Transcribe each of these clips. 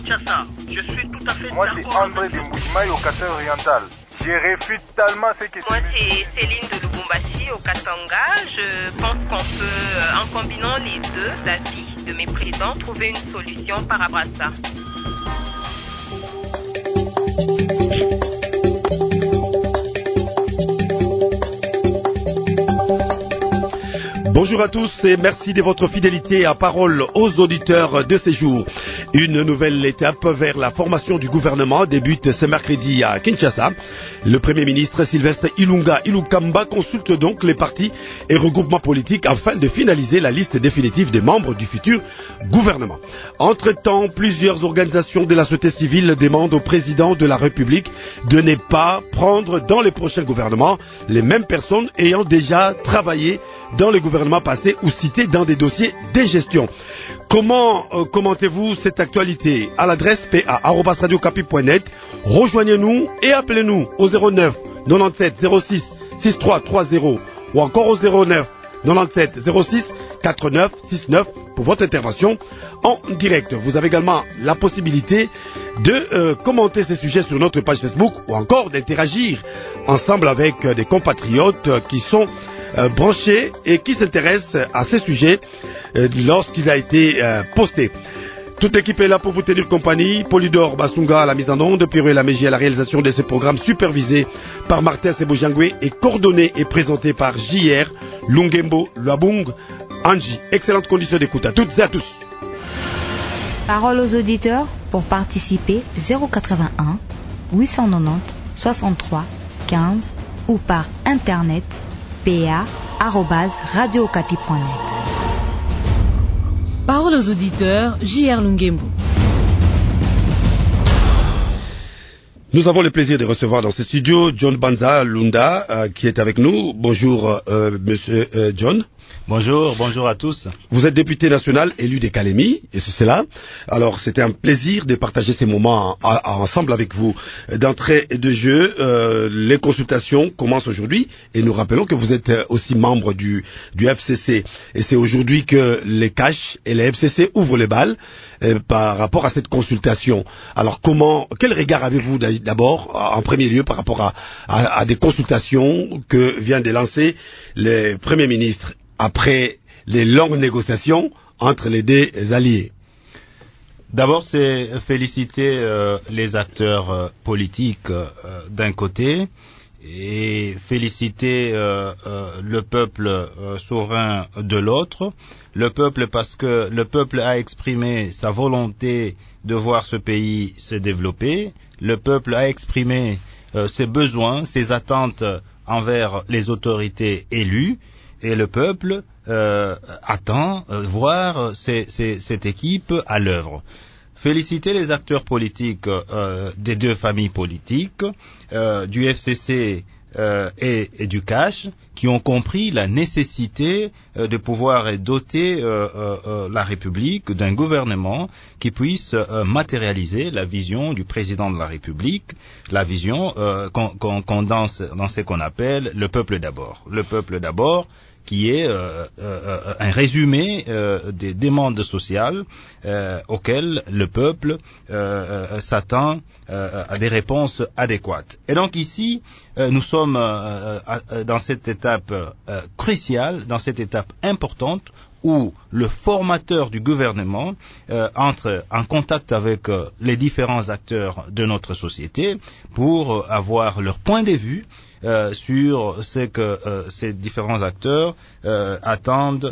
Kinshasa. Je suis tout à fait Moi, d'accord. c'est André de Mbujimaï au Katanga oriental. Je réfute tellement ce que Moi, c'est Céline de Lubumbashi au Katanga. Je pense qu'on peut, en combinant les deux avis de mes présidents, trouver une solution par rapport à ça. Bonjour à tous et merci de votre fidélité à Parole aux auditeurs de ces jours. Une nouvelle étape vers la formation du gouvernement débute ce mercredi à Kinshasa. Le Premier ministre Sylvestre Ilunga Ilukamba consulte donc les partis et regroupements politiques afin de finaliser la liste définitive des membres du futur gouvernement. Entre-temps, plusieurs organisations de la société civile demandent au président de la République de ne pas prendre dans les prochains gouvernements les mêmes personnes ayant déjà travaillé dans les gouvernements passés ou cités dans des dossiers de gestion. Comment commentez-vous cette actualité? À l'adresse pa@radiocapi.net. Rejoignez-nous et appelez-nous au 09 97 06 6330 ou encore au 09 97 06 49 69 pour votre intervention en direct. Vous avez également la possibilité de commenter ces sujets sur notre page Facebook ou encore d'interagir ensemble avec des compatriotes qui sont branchés et qui s'intéressent à ces sujets lorsqu'il a été posté. Toute l'équipe est là pour vous tenir compagnie. Polydor Basunga à la mise en onde, Pierre Lamégie à la réalisation de ces programmes supervisés par Martin Sebojangwe et coordonnés et présentés par JR Lungembo Luabung Anji. Excellentes conditions d'écoute à toutes et à tous. Parole aux auditeurs pour participer 081 890 63 15 ou par internet pa@radiocapi.net. Parole aux auditeurs, J.R. Lungembo. Nous avons le plaisir de recevoir dans ce studio John Banza Lunda qui est avec nous. Bonjour monsieur John. Bonjour à tous. Vous êtes député national élu des Calémie, et c'est cela. Alors, c'était un plaisir de partager ces moments ensemble avec vous. D'entrée de jeu, les consultations commencent aujourd'hui, et nous rappelons que vous êtes aussi membre du FCC. Et c'est aujourd'hui que les CACH et les FCC ouvrent les balles par rapport à cette consultation. Alors, quel regard avez-vous d'abord, en premier lieu, par rapport à des consultations que vient de lancer le Premier ministre après les longues négociations entre les deux alliés? D'abord, c'est féliciter les acteurs politiques d'un côté et féliciter le peuple souverain de l'autre. Le peuple parce que le peuple a exprimé sa volonté de voir ce pays se développer. Le peuple a exprimé ses besoins, ses attentes envers les autorités élues. Et le peuple attend voir cette équipe à l'œuvre. Féliciter les acteurs politiques des deux familles politiques, du FCC et du CACH, qui ont compris la nécessité de pouvoir doter la République d'un gouvernement qui puisse matérialiser la vision du président de la République, la vision qu'on condense dans ce qu'on appelle le peuple d'abord. Le peuple d'abord, qui est un résumé des demandes sociales auxquelles le peuple s'attend à des réponses adéquates. Et donc ici, nous sommes dans cette étape cruciale, dans cette étape importante, où le formateur du gouvernement entre en contact avec les différents acteurs de notre société pour avoir leur point de vue sur ce que ces différents acteurs attendent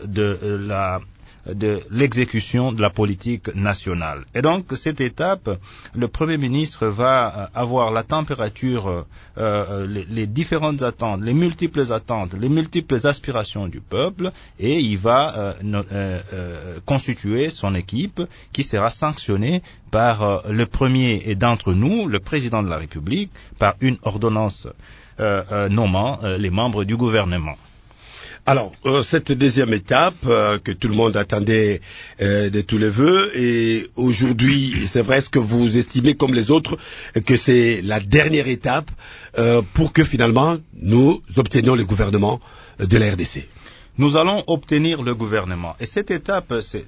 de l'exécution de la politique nationale. Et donc, cette étape, le Premier ministre va avoir la température, les différentes attentes, les multiples aspirations du peuple, et il va constituer son équipe qui sera sanctionnée par le premier d'entre nous, le président de la République, par une ordonnance nommant les membres du gouvernement. Alors, cette deuxième étape que tout le monde attendait de tous les vœux, et aujourd'hui, c'est vrai, est-ce que vous estimez comme les autres que c'est la dernière étape pour que finalement nous obtenions le gouvernement de la RDC? Nous allons obtenir le gouvernement. Et cette étape, c'est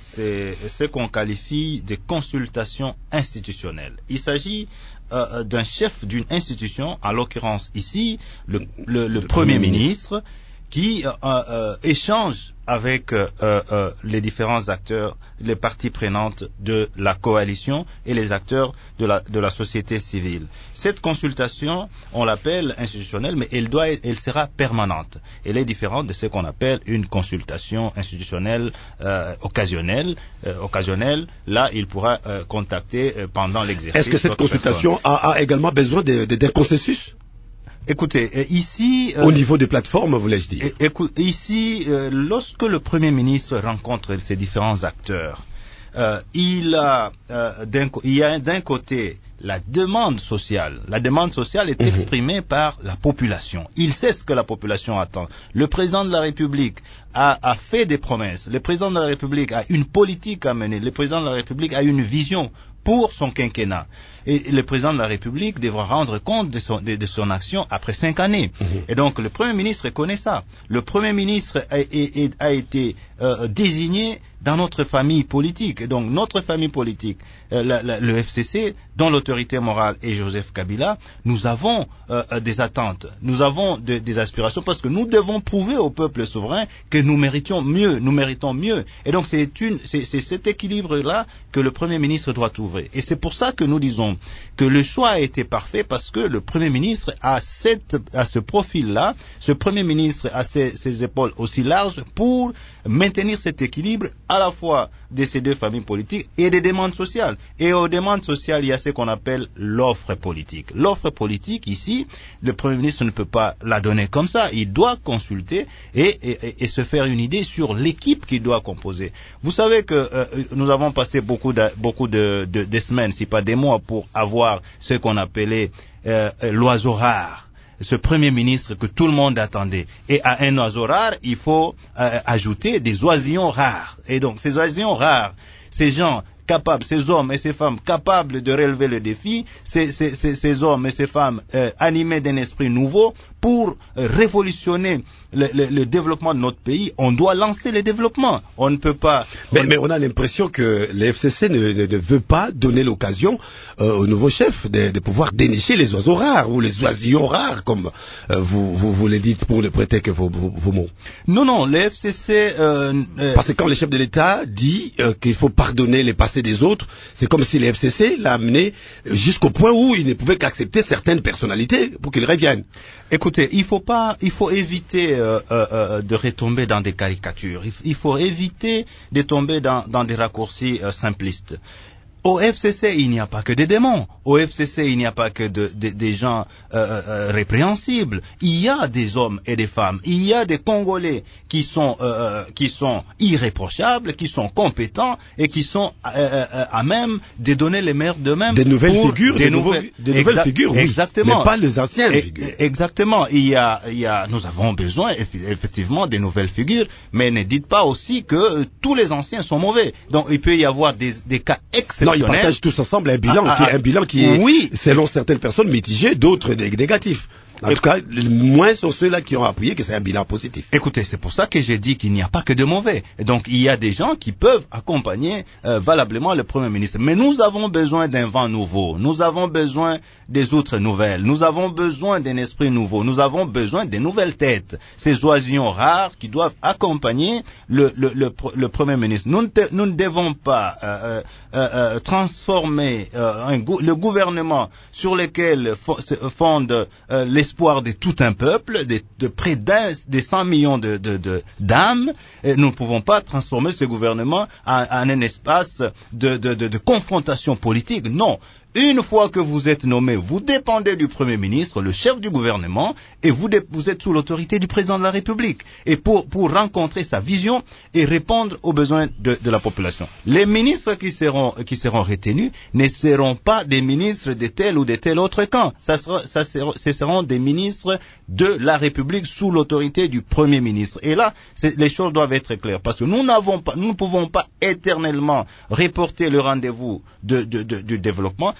ce qu'on qualifie de consultation institutionnelle. Il s'agit d'un chef d'une institution, en l'occurrence ici, le Premier ministre, qui échange avec les différents acteurs, les parties prenantes de la coalition et les acteurs de la société civile. Cette consultation, on l'appelle institutionnelle, mais elle sera permanente. Elle est différente de ce qu'on appelle une consultation institutionnelle occasionnelle. Là, il pourra contacter pendant l'exercice. Est-ce que cette consultation a également besoin d'un consensus? Écoutez, ici... au niveau des plateformes, voulais-je dire. Ici, lorsque le Premier ministre rencontre ces différents acteurs, il y a d'un côté la demande sociale. La demande sociale est exprimée par la population. Il sait ce que la population attend. Le président de la République a fait des promesses. Le président de la République a une politique à mener. Le président de la République a une vision pour son quinquennat. Et le président de la République devra rendre compte de son action après 5 années. Et donc, le Premier ministre connaît ça. Le Premier ministre a été désigné dans notre famille politique. Et donc, notre famille politique, le FCC, dont l'autorité morale est Joseph Kabila, nous avons des attentes, nous avons des aspirations, parce que nous devons prouver au peuple souverain que nous méritons mieux. Et donc, c'est cet équilibre-là que le Premier ministre doit trouver. Et c'est pour ça que nous disons que le choix a été parfait, parce que le Premier ministre a ce profil-là, ce Premier ministre a ses épaules aussi larges pour maintenir cet équilibre à la fois de ces deux familles politiques et des demandes sociales. Et aux demandes sociales, il y a ce qu'on appelle l'offre politique. L'offre politique, ici, le Premier ministre ne peut pas la donner comme ça. Il doit consulter et se faire une idée sur l'équipe qu'il doit composer. Vous savez que nous avons passé beaucoup de semaines, si pas des mois, pour avoir ce qu'on appelait l'oiseau rare. Ce Premier ministre que tout le monde attendait. Et à un oiseau rare, il faut ajouter des oisillons rares. Et donc, ces oisillons rares, ces gens capables, ces hommes et ces femmes capables de relever le défi, ces hommes et ces femmes animés d'un esprit nouveau pour révolutionner le développement de notre pays, on doit lancer le développement. On ne peut pas... Mais on a l'impression que le FCC ne veut pas donner l'occasion au nouveau chef de pouvoir dénicher les oiseaux rares ou les oisillons rares, comme vous le dites pour ne prêter que vos mots. Non, le FCC... Parce que quand le chef de l'État dit qu'il faut pardonner les passés des autres, c'est comme si le FCC l'a amené jusqu'au point où il ne pouvait qu'accepter certaines personnalités pour qu'ils reviennent. Écoutez, il faut éviter de retomber dans des caricatures. Il faut éviter de tomber dans des raccourcis simplistes. Au FCC, il n'y a pas que des démons. Au FCC, il n'y a pas que des gens répréhensibles. Il y a des hommes et des femmes. Il y a des Congolais qui sont irréprochables, qui sont compétents et qui sont à même de donner les meilleurs d'eux-mêmes. Des nouvelles figures, des nouvelles figures, oui. Exactement. Mais pas les anciennes figures. Exactement. Nous avons besoin effectivement des nouvelles figures, mais ne dites pas aussi que tous les anciens sont mauvais. Donc il peut y avoir des cas exceptionnels. Non, ils partagent tous ensemble un bilan qui est, oui, selon certaines personnes, mitigé, d'autres négatifs. En tout cas, moins sont ceux-là qui ont appuyé que c'est un bilan positif. Écoutez, c'est pour ça que j'ai dit qu'il n'y a pas que de mauvais. Et donc, il y a des gens qui peuvent accompagner valablement le Premier ministre. Mais nous avons besoin d'un vent nouveau. Nous avons besoin des outres nouvelles. Nous avons besoin d'un esprit nouveau. Nous avons besoin des nouvelles têtes. Ces oisillons rares qui doivent accompagner le Premier ministre. Nous ne devons pas transformer le gouvernement sur lequel fonde l'espoir de tout un peuple, de près des 100 millions d'âmes. Nous ne pouvons pas transformer ce gouvernement en un espace de confrontation politique. Non. Une fois que vous êtes nommé, vous dépendez du Premier ministre, le chef du gouvernement, et vous êtes sous l'autorité du président de la République. Et pour rencontrer sa vision et répondre aux besoins de la population. Les ministres qui seront retenus ne seront pas des ministres de tel ou de tel autre camp. Ce seront des ministres de la République sous l'autorité du Premier ministre. Et là, les choses doivent être claires. Parce que nous ne pouvons pas éternellement reporter le rendez-vous du développement.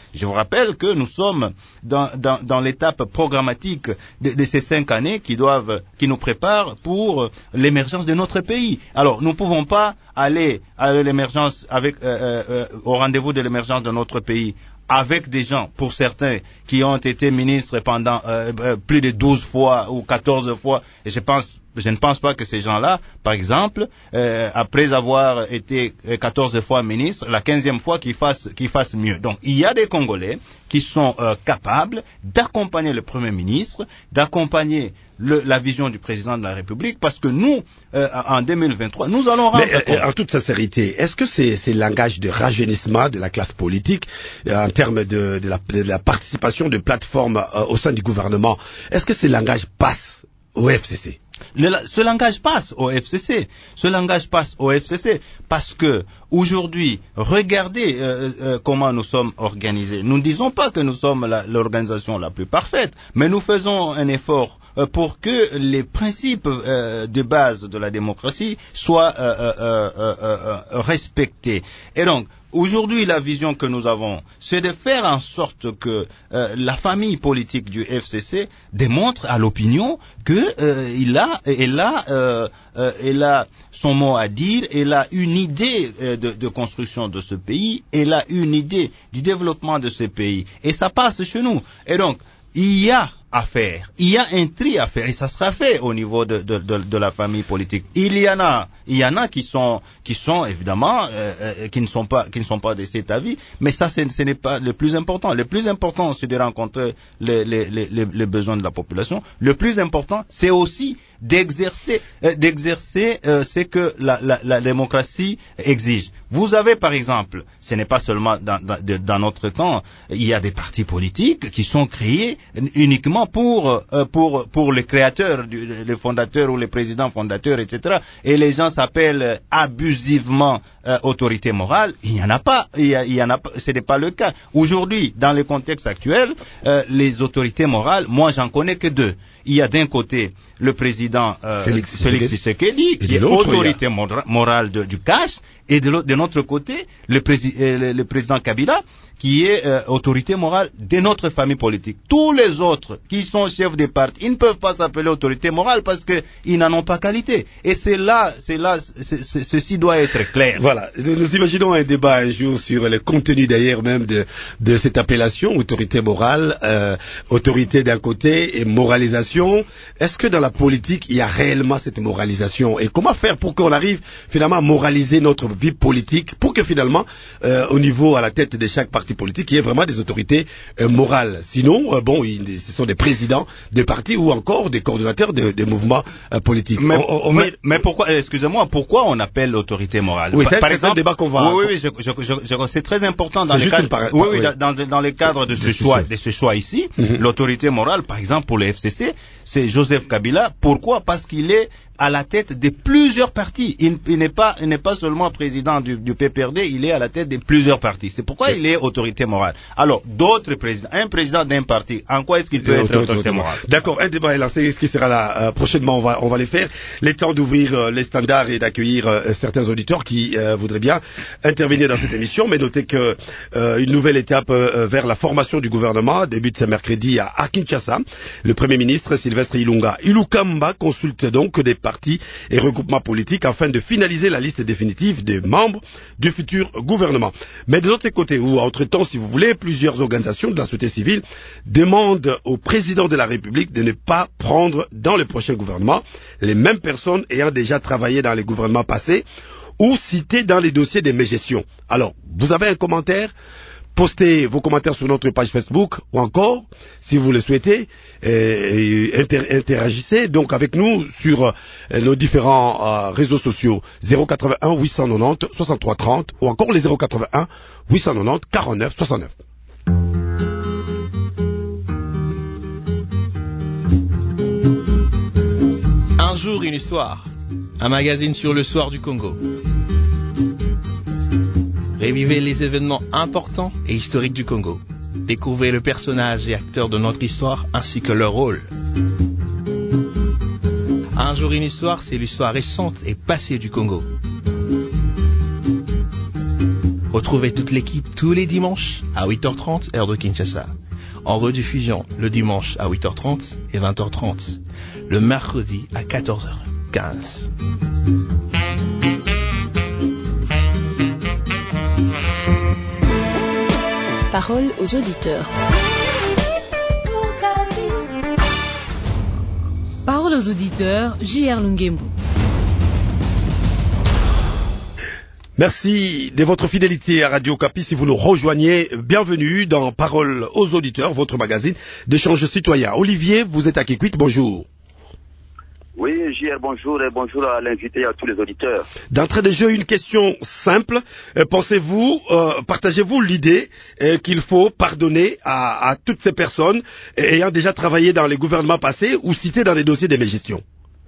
Je vous rappelle que nous sommes dans l'étape programmatique de ces 5 années qui nous préparent pour l'émergence de notre pays. Alors, nous ne pouvons pas aller à l'émergence au rendez-vous de l'émergence de notre pays avec des gens, pour certains, qui ont été ministres pendant plus de 12 fois ou 14 fois, et je ne pense pas que ces gens-là, par exemple, après avoir été 14 fois ministre, la 15e fois qu'ils fassent mieux. Donc, il y a des Congolais qui sont capables d'accompagner le Premier ministre, d'accompagner la vision du président de la République, parce que nous, en 2023, nous allons rendre compte. En toute sincérité, est-ce que c'est le langage de rajeunissement de la classe politique en termes de la participation de plateformes au sein du gouvernement? Est-ce que ce langage passe au FCC? Ce langage passe au FCC. Ce langage passe au FCC parce que aujourd'hui, regardez comment nous sommes organisés. Nous ne disons pas que nous sommes l'organisation la plus parfaite, mais nous faisons un effort pour que les principes de base de la démocratie soient respectés. Et donc, aujourd'hui, la vision que nous avons, c'est de faire en sorte que la famille politique du FCC démontre à l'opinion que elle a son mot à dire, elle a une idée de construction de ce pays, elle a une idée du développement de ce pays, et ça passe chez nous. Et donc, il y a à faire, il y a un tri à faire, et ça sera fait au niveau de la famille politique. Il y en a qui sont évidemment qui ne sont pas de cet avis, mais ça ce n'est pas le plus important. Le plus important, c'est de rencontrer les besoins de la population. Le plus important, c'est aussi d'exercer ce que la démocratie exige. Vous avez par exemple, ce n'est pas seulement dans notre temps, il y a des partis politiques qui sont créés uniquement pour les créateurs, les fondateurs ou les présidents fondateurs, etc. Et les gens s'appellent abusivement autorité morale. Il n'y en a pas. Ce n'est pas le cas. Aujourd'hui, dans le contexte actuel, les autorités morales, moi j'en connais que 2. Il y a d'un côté le président Félix Tshisekedi, qui est autorité morale du cash, et de notre côté, le président Kabila, qui est autorité morale de notre famille politique. Tous les autres qui sont chefs des partis, ils ne peuvent pas s'appeler autorité morale parce qu'ils n'en ont pas qualité. Et ceci doit être clair. Voilà. Nous imaginons un débat un jour sur le contenu d'ailleurs même de cette appellation, autorité morale, autorité d'un côté et moralisation. Est-ce que dans la politique, il y a réellement cette moralisation? Et comment faire pour qu'on arrive finalement à moraliser notre vie politique pour que finalement, au niveau, à la tête de chaque parti politique, il y ait vraiment des autorités morales. Sinon, ce sont des présidents de partis ou encore des coordonnateurs de mouvements politiques. Mais pourquoi, excusez-moi, pourquoi on appelle l'autorité morale? Oui, par exemple, un débat qu'on va. Oui, c'est très important dans le cadre de ce choix ici. L'autorité morale, par exemple, pour le FCC, c'est Joseph Kabila. Pourquoi? Parce qu'il est à la tête de plusieurs partis. Il n'est pas seulement président du PPRD, il est à la tête de plusieurs partis. C'est pourquoi il est autorité morale. Alors, d'autres présidents, un président d'un parti, en quoi est-ce qu'il peut être autorité morale? D'accord, un débat est lancé, ce qui sera là prochainement, on va les faire. Les temps d'ouvrir les standards et d'accueillir certains auditeurs qui voudraient bien intervenir dans cette émission, mais notez que une nouvelle étape vers la formation du gouvernement débute ce mercredi à Kinshasa. Le Premier ministre Sylvestre Ilukamba consulte donc des partis et regroupements politiques afin de finaliser la liste définitive des membres du futur gouvernement. Mais de l'autre côté, ou entre-temps, si vous voulez, plusieurs organisations de la société civile demandent au président de la République de ne pas prendre dans le prochain gouvernement les mêmes personnes ayant déjà travaillé dans les gouvernements passés ou citées dans les dossiers de mégestion. Alors, vous avez un commentaire? Postez vos commentaires sur notre page Facebook ou encore, si vous le souhaitez, interagissez donc avec nous sur nos différents réseaux sociaux 081 890 63 30 ou encore les 081 890 49 69. Un jour, une histoire. Un magazine sur le soir du Congo. Révivez les événements importants et historiques du Congo. Découvrez le personnage et acteur de notre histoire ainsi que leur rôle. Un jour une histoire, c'est l'histoire récente et passée du Congo. Retrouvez toute l'équipe tous les dimanches à 8h30, heure de Kinshasa. En rediffusion le dimanche à 8h30 et 20h30. Le mercredi à 14h15. Parole aux auditeurs. Parole aux auditeurs, J.R. Lungembu. Merci de votre fidélité à Radio Okapi. Si vous nous rejoignez, bienvenue dans Parole aux auditeurs, votre magazine d'échange citoyen. Olivier, vous êtes à Kikwit, bonjour. Oui, JR, bonjour et bonjour à l'invité et à tous les auditeurs. D'entrée de jeu, une question simple. Partagez-vous l'idée qu'il faut pardonner à toutes ces personnes ayant déjà travaillé dans les gouvernements passés ou citées dans les dossiers de gestion?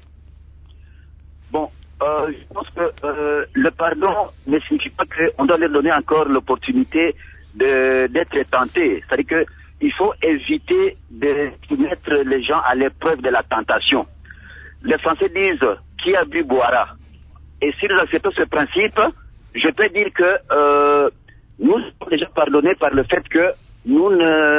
Bon, je pense que le pardon ne signifie pas qu'on doit leur donner encore l'opportunité d'être tentés. C'est-à-dire qu'il faut éviter de mettre les gens à l'épreuve de la tentation. Les Français disent qui a bu boira. Et si nous acceptons ce principe, je peux dire que nous sommes déjà pardonnés par le fait que nous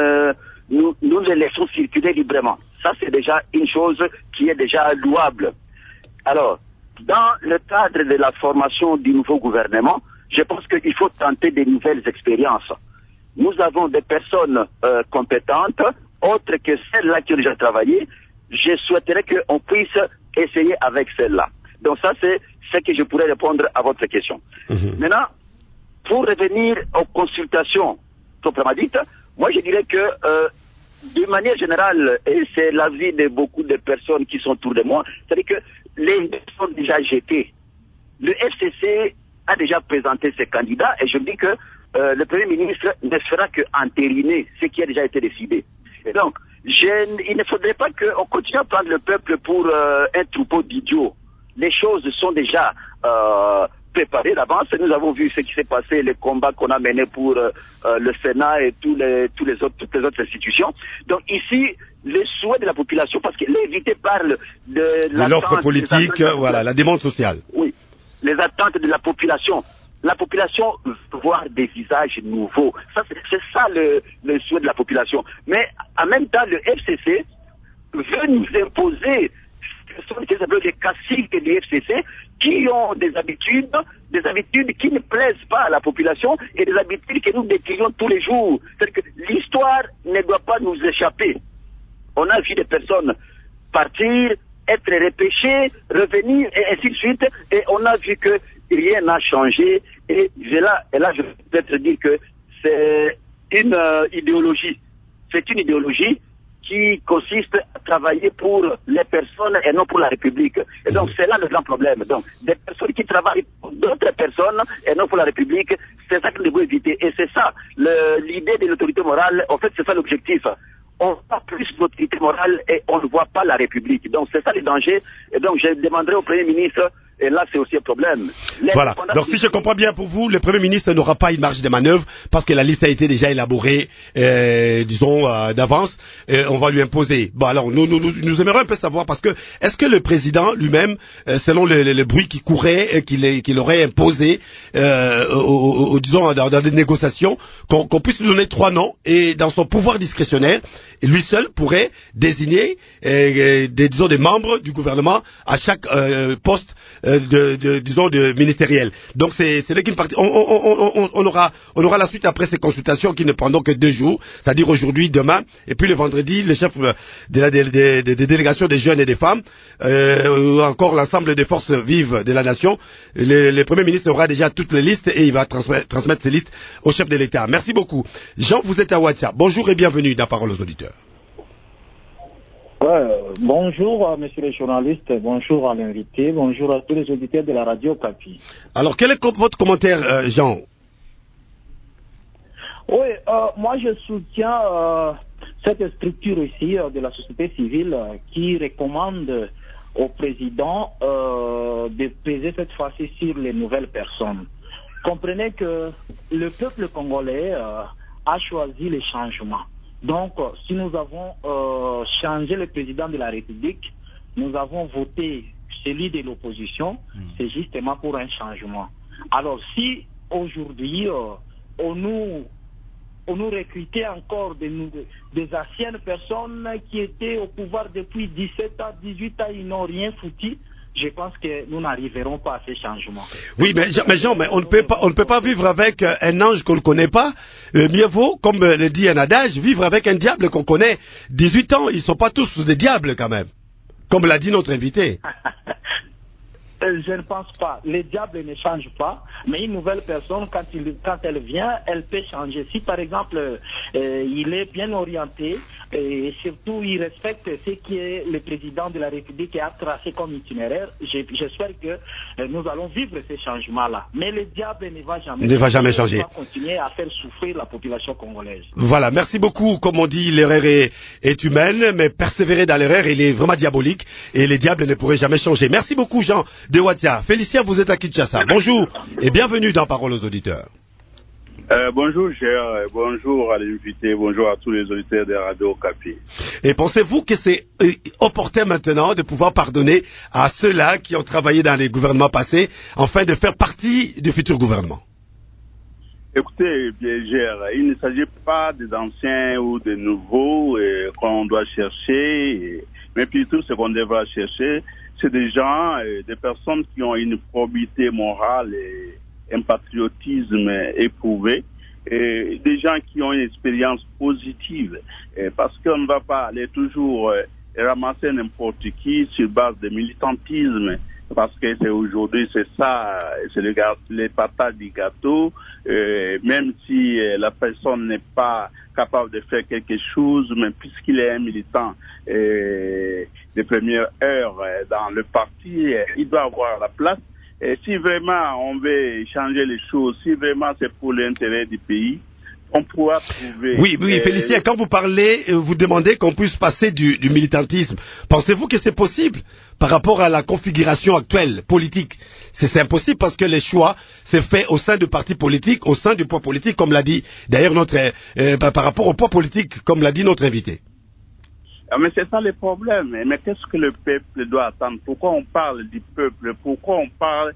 les laissons circuler librement. Ça, c'est déjà une chose qui est déjà louable. Alors, dans le cadre de la formation du nouveau gouvernement, je pense qu'il faut tenter de nouvelles expériences. Nous avons des personnes compétentes, autres que celles-là qui ont déjà travaillé. Je souhaiterais qu'on puisse essayer avec celle-là. Donc ça, c'est ce que je pourrais répondre à votre question. Maintenant, pour revenir aux consultations proprement dites, moi je dirais que de manière générale, et c'est l'avis de beaucoup de personnes qui sont autour de moi, c'est-à-dire que les idées sont déjà jetées. Le FCC a déjà présenté ses candidats et je me dis que le Premier ministre ne fera qu'entériner ce qui a déjà été décidé. Et donc, il ne faudrait pas qu'on continue à prendre le peuple pour un troupeau d'idiots. Les choses sont déjà préparées d'avance. Nous avons vu ce qui s'est passé, les combats qu'on a menés pour le Sénat et toutes les autres institutions. Donc ici, les souhaits de la population, parce que l'invité parle de l'offre politique, voilà, la demande sociale. Oui, les attentes de la population. La population veut voir des visages nouveaux. Ça, c'est ça le souhait de la population. Mais en même temps, le FCC veut nous imposer des caciques du FCC qui ont des habitudes qui ne plaisent pas à la population et des habitudes que nous décrivons tous les jours. C'est-à-dire que l'histoire ne doit pas nous échapper. On a vu des personnes partir, être repêchées, revenir et ainsi de suite, et on a vu que rien n'a changé, et là je peux peut-être dire que c'est une idéologie. C'est une idéologie qui consiste à travailler pour les personnes et non pour la République. Et donc c'est là le grand problème. Donc des personnes qui travaillent pour d'autres personnes et non pour la République, c'est ça que nous devons éviter. Et c'est ça l'idée de l'autorité morale. En fait, c'est ça l'objectif. On voit plus l'autorité morale et on ne voit pas la République. Donc c'est ça le danger. Et donc je demanderai au Premier ministre, et là c'est aussi un problème. Voilà. Donc si je comprends bien pour vous, le Premier ministre n'aura pas une marge de manœuvre parce que la liste a été déjà élaborée, d'avance. On va lui imposer. Bon alors nous aimerions un peu savoir parce que est-ce que le président lui-même, selon le bruit qui courait, qu'il aurait imposé, disons dans des négociations, qu'on puisse lui donner 3 noms et dans son pouvoir discrétionnaire, lui seul pourrait désigner des membres du gouvernement à chaque poste de ministériel. Donc c'est là qu'une partie. On aura la suite après ces consultations qui ne prendront que 2 jours, c'est-à-dire aujourd'hui, demain, et puis le vendredi, le chef des délégations des jeunes et des femmes, ou encore l'ensemble des forces vives de la nation. Le Premier ministre aura déjà toutes les listes et il va transmettre ces listes au chef de l'État. Merci beaucoup. Jean, vous êtes à WhatsApp. Bonjour et bienvenue dans Parole aux auditeurs. Bonjour, monsieur le journaliste, bonjour à l'invité, bonjour à tous les auditeurs de la radio Okapi. Alors, quel est votre commentaire, Jean? Oui, moi je soutiens cette structure ici de la société civile qui recommande au président de peser cette fois-ci sur les nouvelles personnes. Comprenez que le peuple congolais a choisi les changements. Donc, si nous avons changé le président de la République, nous avons voté celui de l'opposition, c'est justement pour un changement. Alors, si aujourd'hui, on nous pour nous recruter encore des anciennes personnes qui étaient au pouvoir depuis 17 ans, 18 ans, ils n'ont rien foutu. Je pense que nous n'arriverons pas à ces changements. Oui, mais Jean, mais on ne peut pas vivre avec un ange qu'on ne connaît pas. Mieux vaut, comme le dit un adage, vivre avec un diable qu'on connaît. 18 ans, ils ne sont pas tous des diables quand même. Comme l'a dit notre invité. Je ne pense pas. Les diables ne changent pas, mais une nouvelle personne, quand elle vient, elle peut changer. Si par exemple, il est bien orienté et surtout il respecte ce qui est le président de la République a tracé comme itinéraire, j'espère que nous allons vivre ces changements-là. Mais le diable ne va jamais changer. Il va continuer à faire souffrir la population congolaise. Voilà, merci beaucoup. Comme on dit, l'erreur est humaine, mais persévérer dans l'erreur, il est vraiment diabolique et les diables ne pourraient jamais changer. Merci beaucoup, Jean de Watia. Félicien, vous êtes à Kinshasa. Bonjour et bienvenue dans Parole aux auditeurs. Bonjour, cher. Bonjour à l'invité. Bonjour à tous les auditeurs de Radio Okapi. Et pensez-vous que c'est opportun maintenant de pouvoir pardonner à ceux-là qui ont travaillé dans les gouvernements passés, afin de faire partie du futur gouvernement? Écoutez, bien, il ne s'agit pas des anciens ou des nouveaux qu'on doit chercher, mais plutôt ce qu'on devra chercher, c'est des gens, des personnes qui ont une probité morale et un patriotisme éprouvé, et des gens qui ont une expérience positive, parce qu'on ne va pas aller toujours ramasser n'importe qui sur base de militantisme, parce que c'est aujourd'hui, c'est ça, c'est les patates du gâteau, même si la personne n'est pas capable de faire quelque chose, mais puisqu'il est un militant de première heure dans le parti, il doit avoir la place. Et si vraiment on veut changer les choses, si vraiment c'est pour l'intérêt du pays, on pourra trouver... Oui, Félicien, quand vous parlez, vous demandez qu'on puisse passer du militantisme. Pensez-vous que c'est possible par rapport à la configuration actuelle politique? C'est impossible parce que les choix c'est fait au sein du parti politique, au sein du poids politique, comme l'a dit d'ailleurs par rapport au poids politique, comme l'a dit notre invité. Mais c'est ça le problème. Mais qu'est-ce que le peuple doit attendre? Pourquoi on parle du peuple? Pourquoi on parle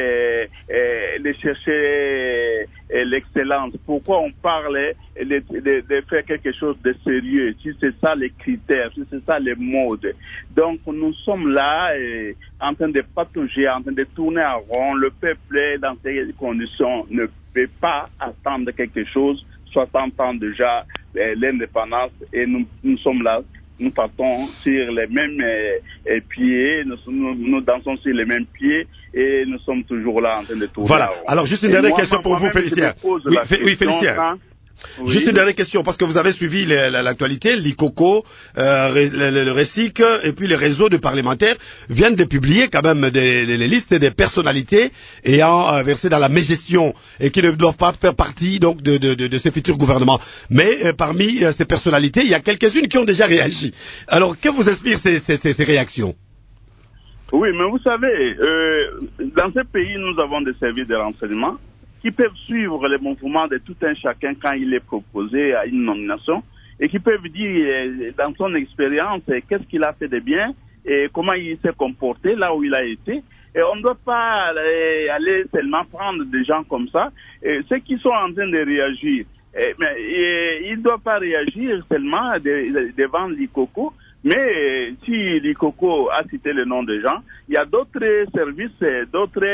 de chercher l'excellence? Pourquoi on parle de faire quelque chose de sérieux? Si c'est ça les critères, si c'est ça les modes. Donc nous sommes là en train de patauger, en train de tourner en rond. Le peuple, dans ces conditions, ne peut pas attendre quelque chose. 60 ans déjà l'indépendance et nous sommes là. Nous partons sur les mêmes pieds, nous dansons sur les mêmes pieds et nous sommes toujours là en train de tourner. Voilà. Alors juste une dernière question pour vous, Félicien. Oui, Félicien. Oui. Juste une dernière question, parce que vous avez suivi l'actualité, l'ICOCO, le RECIC, et puis les réseaux de parlementaires viennent de publier quand même les listes des personnalités ayant versé dans la mégestion et qui ne doivent pas faire partie donc de ces futurs gouvernements. Mais parmi ces personnalités, il y a quelques-unes qui ont déjà réagi. Alors, que vous inspirent ces réactions? Oui, mais vous savez, dans ce pays, nous avons des services de renseignement qui peuvent suivre les mouvements de tout un chacun quand il est proposé à une nomination et qui peuvent dire dans son expérience qu'est-ce qu'il a fait de bien et comment il s'est comporté là où il a été. Et on ne doit pas aller seulement prendre des gens comme ça. Et ceux qui sont en train de réagir, ils ne doivent pas réagir seulement devant l'ICOCO. Mais si l'ICOCO a cité le nom des gens, il y a d'autres services, d'autres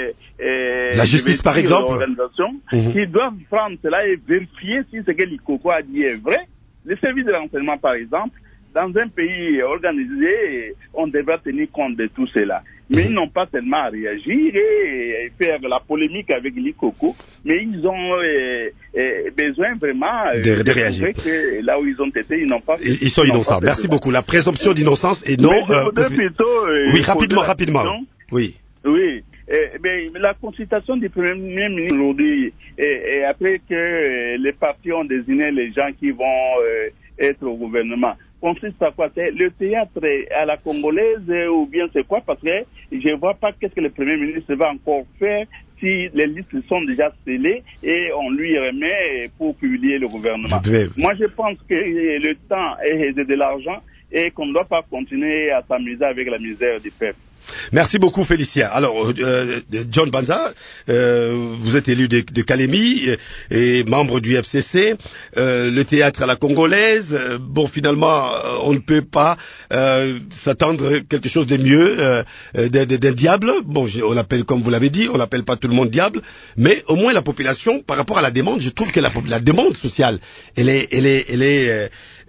la justice par exemple, organisations qui doivent prendre cela et vérifier si ce que l'ICOCO a dit est vrai. Les services de renseignement par exemple, dans un pays organisé, on devrait tenir compte de tout cela. Mais ils n'ont pas tellement à réagir et faire la polémique avec l'ICOCO, mais ils ont besoin vraiment de réagir. Que là où ils ont été, ils n'ont pas fait. Ils sont innocents. Merci beaucoup. La présomption d'innocence et non... oui, rapidement. Oui. Oui. Mais la consultation du Premier ministre aujourd'hui, et après que les partis ont désigné les gens qui vont être au gouvernement, consiste à quoi? C'est le théâtre à la congolaise ou bien c'est quoi? Parce que je ne vois pas qu'est-ce que le Premier ministre va encore faire si les listes sont déjà scellées et on lui remet pour publier le gouvernement. Moi, je pense que le temps est de l'argent et qu'on ne doit pas continuer à s'amuser avec la misère du peuple. Merci beaucoup, Félicien. Alors, John Banza, vous êtes élu de Kalemi et membre du FCC, le théâtre à la congolaise. Bon, finalement, on ne peut pas s'attendre quelque chose de mieux d'un diable. Bon, on l'appelle, comme vous l'avez dit, on l'appelle pas tout le monde diable, mais au moins la population, par rapport à la demande, je trouve que la demande sociale, elle est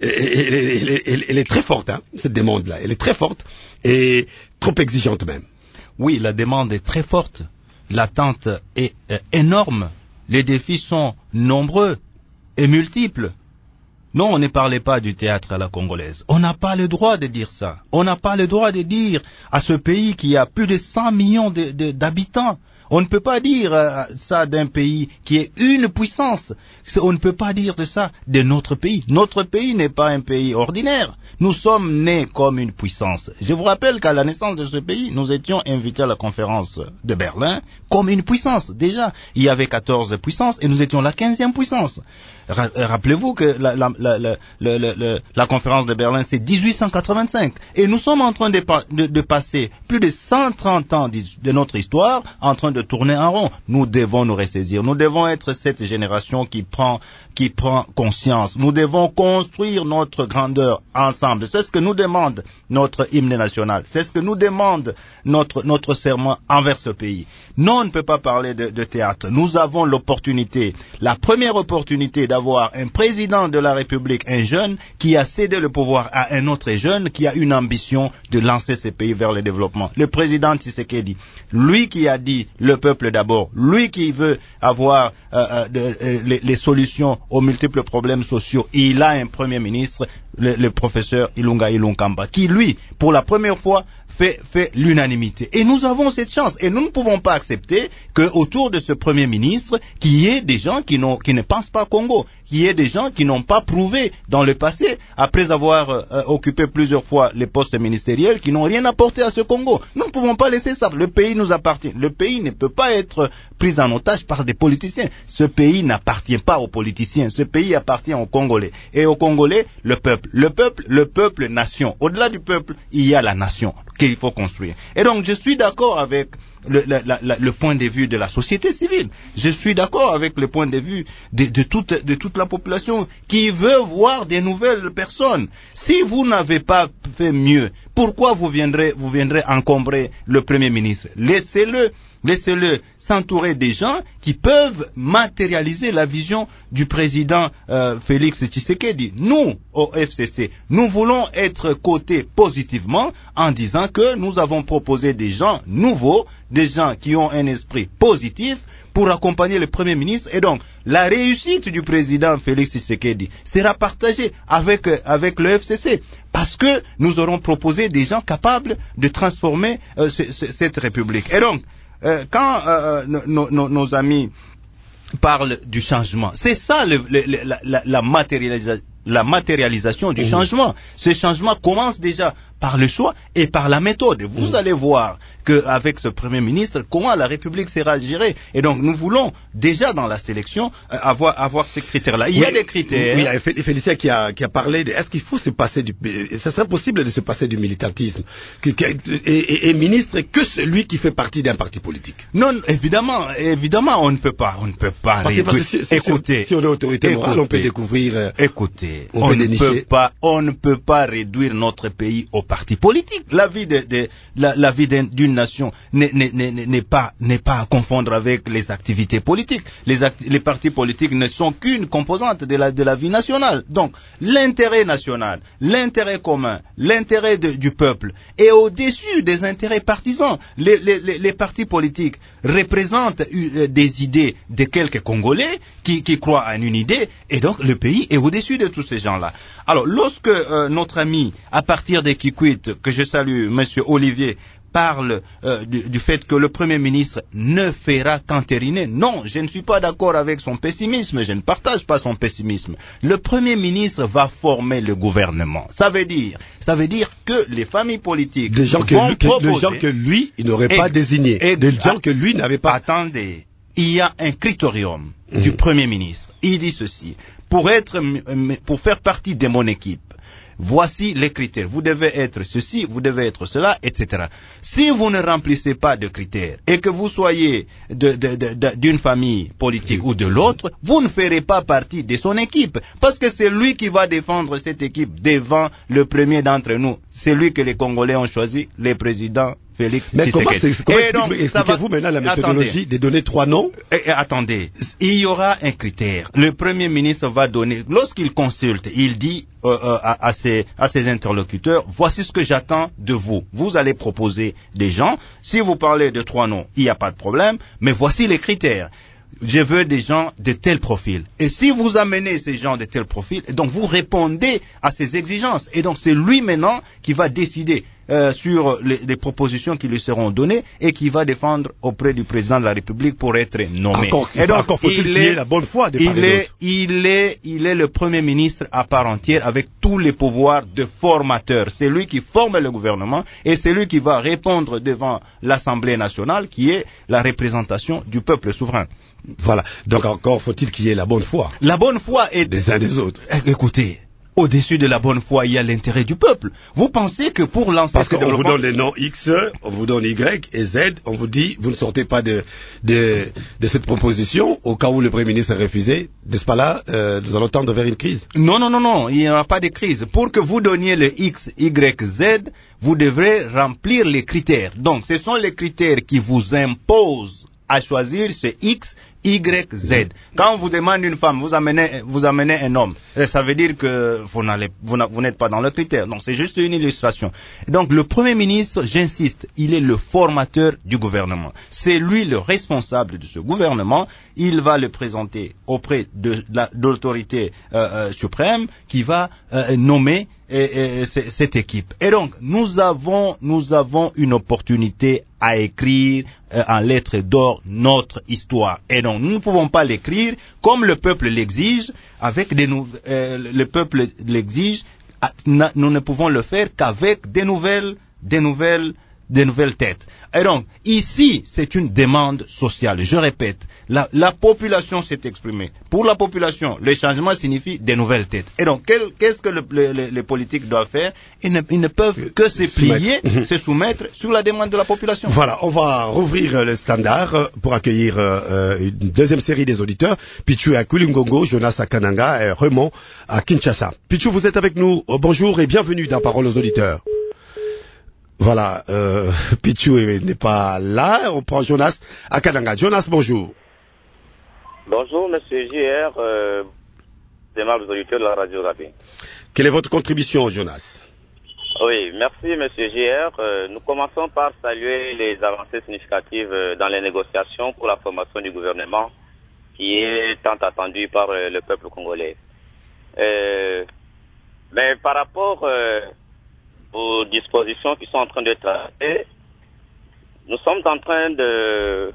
très forte, hein, cette demande-là. Elle est très forte et trop exigeante même. Oui, la demande est très forte. L'attente est énorme. Les défis sont nombreux et multiples. Non, on ne parlait pas du théâtre à la congolaise. On n'a pas le droit de dire ça. On n'a pas le droit de dire à ce pays qui a plus de 100 millions d'habitants. On ne peut pas dire ça d'un pays qui est une puissance. On ne peut pas dire de ça de notre pays. Notre pays n'est pas un pays ordinaire. Nous sommes nés comme une puissance. Je vous rappelle qu'à la naissance de ce pays, nous étions invités à la conférence de Berlin comme une puissance. Déjà, il y avait 14 puissances et nous étions la 15e puissance. Rappelez-vous que la conférence de Berlin, c'est 1885. Et nous sommes en train de passer plus de 130 ans de notre histoire en train de tourner en rond. Nous devons nous ressaisir. Nous devons être cette génération qui prend conscience. Nous devons construire notre grandeur ensemble. C'est ce que nous demande notre hymne national. C'est ce que nous demande notre serment envers ce pays. Non, on ne peut pas parler de théâtre. Nous avons l'opportunité, la première opportunité d'avoir un président de la République, un jeune, qui a cédé le pouvoir à un autre jeune qui a une ambition de lancer ce pays vers le développement. Le président Tshisekedi, lui qui a dit le peuple d'abord, lui qui veut avoir les solutions aux multiples problèmes sociaux, il a un premier ministre, le professeur Ilunga Ilunkamba, qui lui, pour la première fois, fait l'unanimité. Et nous avons cette chance. Et nous ne pouvons pas accepter qu'autour de ce premier ministre, qu'il y ait des gens qui ne pensent pas Congo, qu'il y ait des gens qui n'ont pas prouvé dans le passé, après avoir occupé plusieurs fois les postes ministériels, qui n'ont rien apporté à ce Congo. Nous ne pouvons pas laisser ça. Le pays nous appartient. Le pays ne peut pas être pris en otage par des politiciens. Ce pays n'appartient pas aux politiciens. Ce pays appartient aux Congolais. Et aux Congolais, le peuple. Le peuple nation. Au-delà du peuple, il y a la nation qu'il faut construire. Et donc, je suis d'accord avec le point de vue de la société civile. Je suis d'accord avec le point de vue de toute la population qui veut voir des nouvelles personnes. Si vous n'avez pas fait mieux, pourquoi vous viendrez encombrer le Premier ministre? Laissez-le s'entourer des gens qui peuvent matérialiser la vision du président Félix Tshisekedi. Nous, au FCC, nous voulons être cotés positivement en disant que nous avons proposé des gens nouveaux, des gens qui ont un esprit positif pour accompagner le Premier ministre. Et donc, la réussite du président Félix Tshisekedi sera partagée avec le FCC. Parce que nous aurons proposé des gens capables de transformer cette République. Et donc, quand nos amis parlent du changement, c'est ça la matérialisation du changement. Ce changement commence déjà par le choix et par la méthode. Vous allez voir qu'avec ce Premier ministre, comment la République sera gérée. Et donc, nous voulons déjà dans la sélection avoir ces critères-là. Il y a des critères. Oui, il y a Félicien qui a parlé de est-ce qu'il faut se passer ça serait possible de se passer du militantisme et ministre que celui qui fait partie d'un parti politique. Non, évidemment, on ne peut pas réduire. Écoutez, si on est autorité morale, on peut découvrir. Écoutez, on ne peut pas réduire notre pays au parti politique. La vie d'une nation n'est pas à confondre avec les activités politiques. Les partis politiques ne sont qu'une composante de la vie nationale. Donc, l'intérêt national, l'intérêt commun, l'intérêt du peuple est au-dessus des intérêts partisans. Les partis politiques représentent des idées de quelques Congolais qui croient en une idée, et donc le pays est au-dessus de tous ces gens-là. Alors, lorsque notre ami, à partir des Kikwit, que je salue, Monsieur Olivier, parle du fait que le Premier ministre ne fera qu'entériner. Non, je ne suis pas d'accord avec son pessimisme, je ne partage pas son pessimisme. Le Premier ministre va former le gouvernement. Ça veut dire que les familles politiques des gens que lui, il n'aurait pas désignés, des gens que lui n'avait pas. Attendez, il y a un critérium du Premier ministre. Il dit ceci: pour faire partie de mon équipe, voici les critères. Vous devez être ceci, vous devez être cela, etc. Si vous ne remplissez pas de critères et que vous soyez d'une famille politique ou de l'autre, vous ne ferez pas partie de son équipe. Parce que c'est lui qui va défendre cette équipe devant le premier d'entre nous. C'est lui que les Congolais ont choisi, les présidents Félix Tshisekedi. Comment expliquez-vous maintenant la méthodologie de donner 3 noms? Attendez, il y aura un critère. Le Premier ministre va donner, lorsqu'il consulte, il dit à ses interlocuteurs, voici ce que j'attends de vous. Vous allez proposer des gens. Si vous parlez de 3 noms, il n'y a pas de problème, mais voici les critères. Je veux des gens de tel profil. Et si vous amenez ces gens de tel profil, donc vous répondez à ces exigences. Et donc c'est lui maintenant qui va décider sur les propositions qui lui seront données et qui va défendre auprès du président de la République pour être nommé. Encore faut-il qu'il ait la bonne foi de parler il est le Premier ministre à part entière avec tous les pouvoirs de formateur. C'est lui qui forme le gouvernement et c'est lui qui va répondre devant l'Assemblée nationale qui est la représentation du peuple souverain. Voilà. Donc encore faut-il qu'il y ait la bonne foi. La bonne foi est des uns des autres. Écoutez, au-dessus de la bonne foi, il y a l'intérêt du peuple. Vous pensez que pour lancer parce qu'on vous donne les noms X, on vous donne Y et Z, on vous dit vous ne sortez pas de cette proposition au cas où le Premier ministre est refusé, n'est-ce pas là nous allons tendre vers une crise. Non, il n'y aura pas de crise. Pour que vous donniez le X, Y, Z, vous devrez remplir les critères. Donc ce sont les critères qui vous imposent à choisir ce X, Y, Z. Quand on vous demande une femme, vous amenez un homme. Ça veut dire que vous n'êtes pas dans le critère. Donc c'est juste une illustration. Donc le Premier ministre, j'insiste, il est le formateur du gouvernement. C'est lui le responsable de ce gouvernement. Il va le présenter auprès de l'autorité suprême qui va nommer cette équipe. Et donc nous avons une opportunité à écrire en lettres d'or notre histoire. Et donc nous ne pouvons pas l'écrire comme le peuple l'exige, le peuple l'exige, nous ne pouvons le faire qu'avec des nouvelles têtes. Et donc, ici, c'est une demande sociale. Je répète, la population s'est exprimée. Pour la population, le changement signifie des nouvelles têtes. Et donc, qu'est-ce que les politiques doivent faire? Ils ne peuvent que se plier, se soumettre sur la demande de la population. Voilà, on va rouvrir le standard pour accueillir une deuxième série des auditeurs. Pichu à Kulingongo, Jonas à Kananga et Raymond à Kinshasa. Pichu, vous êtes avec nous. Bonjour et bienvenue dans Parole aux auditeurs. Voilà, Pichu n'est pas là, on prend Jonas à Kananga. Jonas, bonjour. Bonjour, monsieur JR, démarre les auditeurs de la radio Rabi. Quelle est votre contribution, Jonas? Oui, merci, monsieur JR. Nous commençons par saluer les avancées significatives dans les négociations pour la formation du gouvernement qui est tant attendue par le peuple congolais. Mais par rapport aux dispositions qui sont en train d'être traitées, nous sommes en train de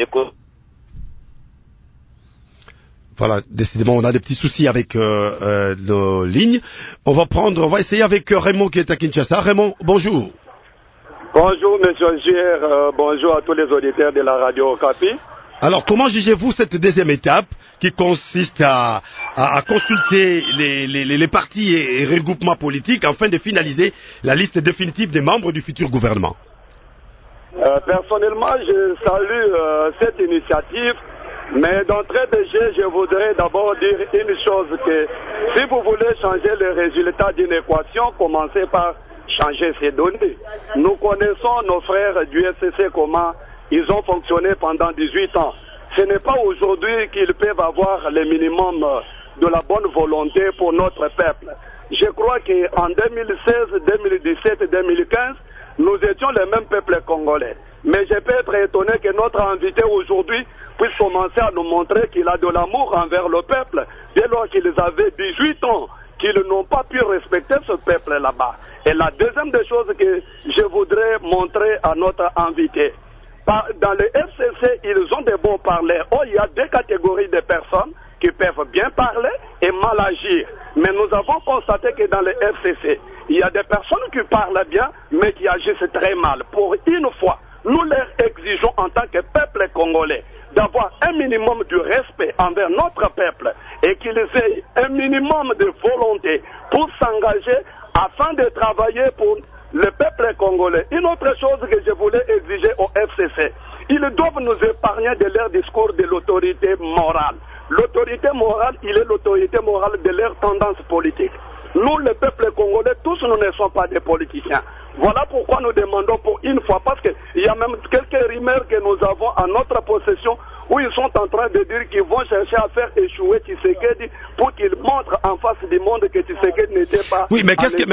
Voilà, décidément, on a des petits soucis avec nos lignes. On va essayer avec Raymond qui est à Kinshasa. Raymond, bonjour. Bonjour, monsieur JR. Bonjour à tous les auditeurs de la radio Okapi. Alors, comment jugez-vous cette deuxième étape qui consiste à consulter les partis et regroupements politiques afin de finaliser la liste définitive des membres du futur gouvernement? Personnellement, je salue cette initiative, mais d'entrée de jeu, je voudrais d'abord dire une chose, que si vous voulez changer le résultat d'une équation, commencez par changer ses données. Nous connaissons nos frères du FCC, comment ils ont fonctionné pendant 18 ans. Ce n'est pas aujourd'hui qu'ils peuvent avoir le minimum de la bonne volonté pour notre peuple. Je crois qu'en 2016, 2017, 2015, nous étions le même peuple congolais. Mais je peux être étonné que notre invité aujourd'hui puisse commencer à nous montrer qu'il a de l'amour envers le peuple, dès lors qu'ils avaient 18 ans, qu'ils n'ont pas pu respecter ce peuple là-bas. Et la deuxième des choses que je voudrais montrer à notre invité, dans le FCC, ils ont des bons parleurs. Oh, il y a deux catégories de personnes qui peuvent bien parler et mal agir. Mais nous avons constaté que dans le FCC, il y a des personnes qui parlent bien, mais qui agissent très mal. Pour une fois, nous leur exigeons en tant que peuple congolais d'avoir un minimum de respect envers notre peuple et qu'ils aient un minimum de volonté pour s'engager afin de travailler pour le peuple congolais. Une autre chose que je voulais exiger au FCC, ils doivent nous épargner de leur discours de l'autorité morale. L'autorité morale, il est l'autorité morale de leur tendance politique. Nous, le peuple congolais, tous nous ne sommes pas des politiciens. Voilà pourquoi nous demandons pour une fois, parce qu'il y a même quelques rumeurs que nous avons en notre possession où ils sont en train de dire qu'ils vont chercher à faire échouer Tshisekedi pour qu'il montre en face du monde que Tshisekedi n'était pas... Oui, mais qu'est-ce que...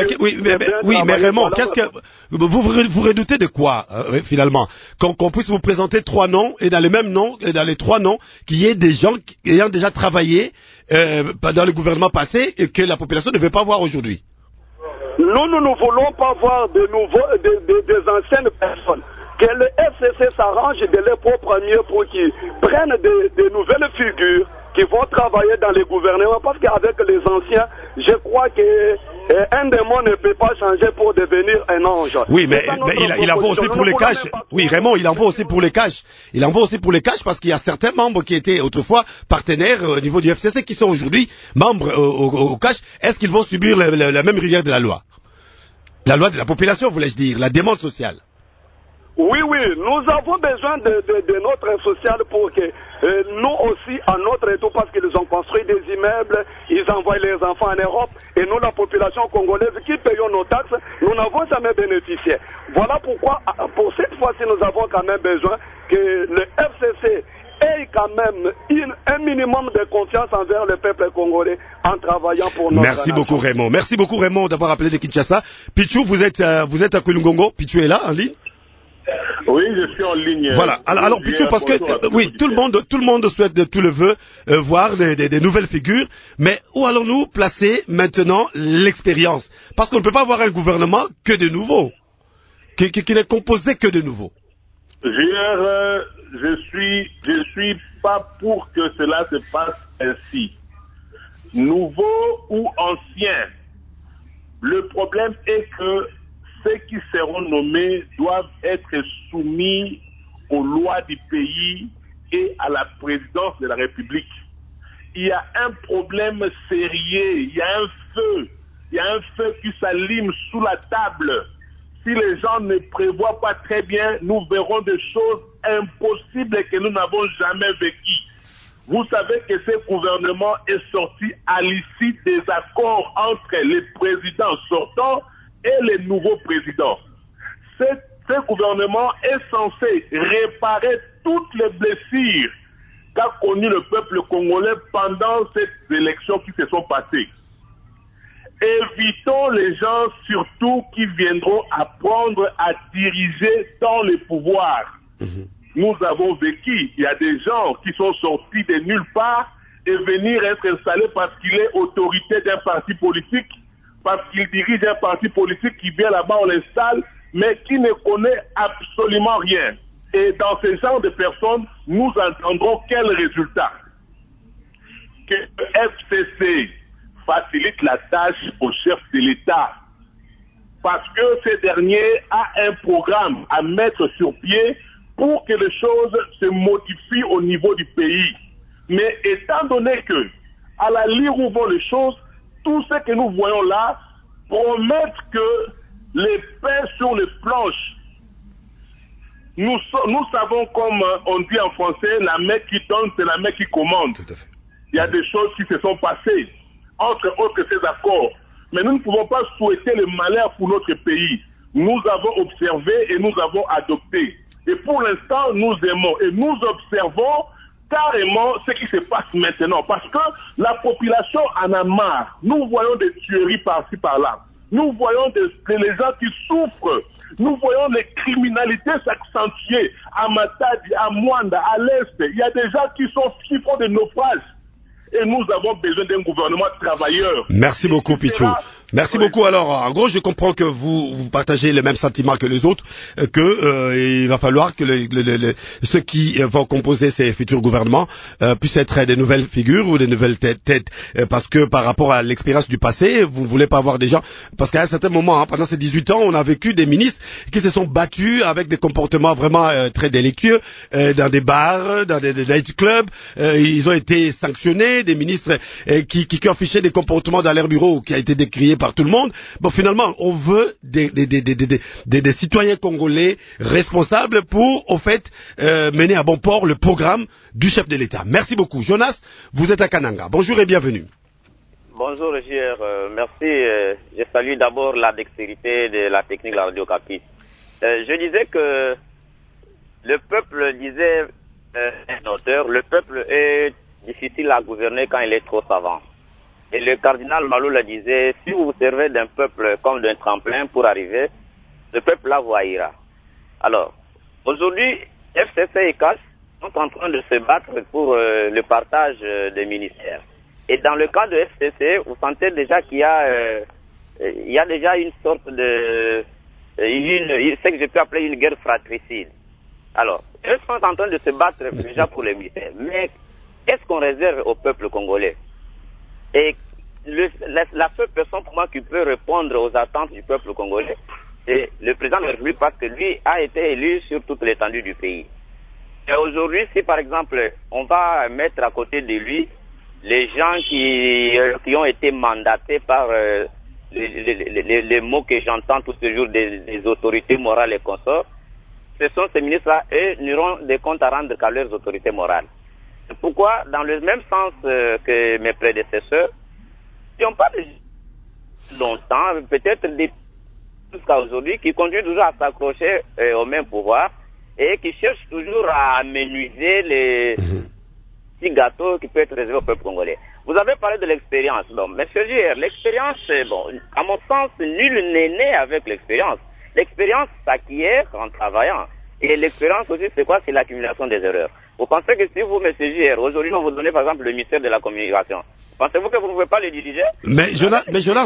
mais Raymond, qu'est-ce que... Vous redoutez de quoi, finalement? Qu'on puisse vous présenter 3 noms, et dans les mêmes noms, et dans les 3 noms, qu'il y ait des gens ayant déjà travaillé dans le gouvernement passé et que la population ne veut pas voir aujourd'hui. Nous ne voulons pas voir des anciennes personnes. Que le FCC s'arrange de leurs propres mieux pour qu'ils prennent des nouvelles figures qui vont travailler dans les gouvernements, parce qu'avec les anciens, je crois que un démon ne peut pas changer pour devenir un ange. Oui, mais il en va aussi pour les caches. Oui, Raymond, il en va aussi pour les caches. Il en va aussi pour les caches parce qu'il y a certains membres qui étaient autrefois partenaires au niveau du FCC qui sont aujourd'hui membres au cache. Est-ce qu'ils vont subir la même rigueur de la loi? La loi de la population, voulais-je dire, la demande sociale. Oui, nous avons besoin de notre social pour que nous aussi, à notre tour, parce qu'ils ont construit des immeubles, ils envoient les enfants en Europe, et nous, la population congolaise qui payons nos taxes, nous n'avons jamais bénéficié. Voilà pourquoi, pour cette fois-ci, nous avons quand même besoin que le FCC ait quand même un minimum de confiance envers le peuple congolais en travaillant pour notre Merci beaucoup Raymond. Merci beaucoup Raymond d'avoir appelé de Kinshasa. Pichou, vous êtes à Kulungongo. Pichou est là en ligne? Oui, je suis en ligne. Voilà. Alors Pichou, parce que oui, tout le monde souhaite de tout le vœu voir des nouvelles figures, mais où allons-nous placer maintenant l'expérience? Parce qu'on ne peut pas avoir un gouvernement que de nouveaux, qui n'est composé que de nouveaux. Je suis pas pour que cela se passe ainsi. Nouveau ou ancien, le problème est que ceux qui seront nommés doivent être soumis aux lois du pays et à la présidence de la République. Il y a un problème sérieux, il y a un feu qui s'allume sous la table. Si les gens ne prévoient pas très bien, nous verrons des choses impossibles que nous n'avons jamais vécues. Vous savez que ce gouvernement est sorti à l'issue des accords entre les présidents sortants et les nouveaux présidents. Ce gouvernement est censé réparer toutes les blessures qu'a connues le peuple congolais pendant ces élections qui se sont passées. Évitons les gens surtout qui viendront apprendre à diriger dans le pouvoir. Nous avons vécu, il y a des gens qui sont sortis de nulle part et venir être installés parce qu'il est autorité d'un parti politique, parce qu'il dirige un parti politique qui vient là-bas, on l'installe, mais qui ne connaît absolument rien. Et dans ce genre de personnes, nous entendrons quel résultat? Que le FCC facilite la tâche au chef de l'État, parce que ce dernier a un programme à mettre sur pied pour que les choses se modifient au niveau du pays. Mais étant donné que, à la lire où vont les choses, tout ce que nous voyons là promettent que les pains sur les planches. Nous savons, comme on dit en français, la main qui donne, c'est la main qui commande. Il y a des choses qui se sont passées, entre autres ces accords. Mais nous ne pouvons pas souhaiter le malheur pour notre pays. Nous avons observé et nous avons adopté. Et pour l'instant, nous aimons et nous observons carrément ce qui se passe maintenant. Parce que la population en a marre. Nous voyons des tueries par-ci, par-là. Nous voyons les gens qui souffrent. Nous voyons les criminalités s'accentuer à Matadi, à Mwanda, à l'Est. Il y a des gens qui font des naufrages. Et nous avons besoin d'un gouvernement travailleur. Merci beaucoup, Pichou. Merci beaucoup. Alors, en gros, je comprends que vous partagez le même sentiment que les autres, il va falloir que ceux qui vont composer ces futurs gouvernements puissent être des nouvelles figures ou des nouvelles têtes, parce que par rapport à l'expérience du passé, vous ne voulez pas avoir des gens, parce qu'à un certain moment, pendant ces 18 ans, on a vécu des ministres qui se sont battus avec des comportements vraiment très délictueux dans des bars, dans des nightclubs, ils ont été sanctionnés. contrôlés, des ministres qui affichaient des comportements dans leur bureau qui a été décrié par tout le monde. Bon, finalement, on veut des citoyens congolais responsables pour, au fait, mener à bon port le programme du chef de l'État. Merci beaucoup. Jonas, vous êtes à Kananga. Bonjour et bienvenue. Bonjour, JR. Merci. Je salue d'abord la dextérité de la technique de la Radio Okapi. Je disais que le peuple disait, un auteur, le peuple est difficile à gouverner quand il est trop savant. Et le cardinal Malo le disait, si vous vous servez d'un peuple comme d'un tremplin pour arriver, ce peuple-là vous haïra. Alors, aujourd'hui, FCC et CAS sont en train de se battre pour le partage des ministères. Et dans le cas de FCC, vous sentez déjà qu'il y a déjà une sorte de, ce que je peux appeler une guerre fratricide. Alors, eux sont en train de se battre déjà pour les ministères. Mais qu'est-ce qu'on réserve au peuple congolais? Et la seule personne pour moi qui peut répondre aux attentes du peuple congolais, c'est le président de la République, parce que lui a été élu sur toute l'étendue du pays. Et aujourd'hui, si par exemple, on va mettre à côté de lui les gens qui ont été mandatés par les mots que j'entends tous les jours des autorités morales et consorts, ce sont ces ministres-là, eux, n'auront des comptes à rendre qu'à leurs autorités morales. C'est pourquoi, dans le même sens que mes prédécesseurs, si on parle longtemps, peut-être jusqu'à aujourd'hui, qui conduisent toujours à s'accrocher au même pouvoir et qui cherchent toujours à amenuiser les petits gâteaux qui peuvent être réservés au peuple congolais. Vous avez parlé de l'expérience. Bon, monsieur J.R., l'expérience, bon, à mon sens, nul n'est né avec l'expérience. L'expérience s'acquiert en travaillant. Et l'expérience aussi, c'est quoi? C'est l'accumulation des erreurs. Vous pensez que si vous, monsieur J.R., aujourd'hui, on vous donne par exemple le ministère de la communication, pensez-vous que vous ne pouvez pas le diriger? Mais Jonas,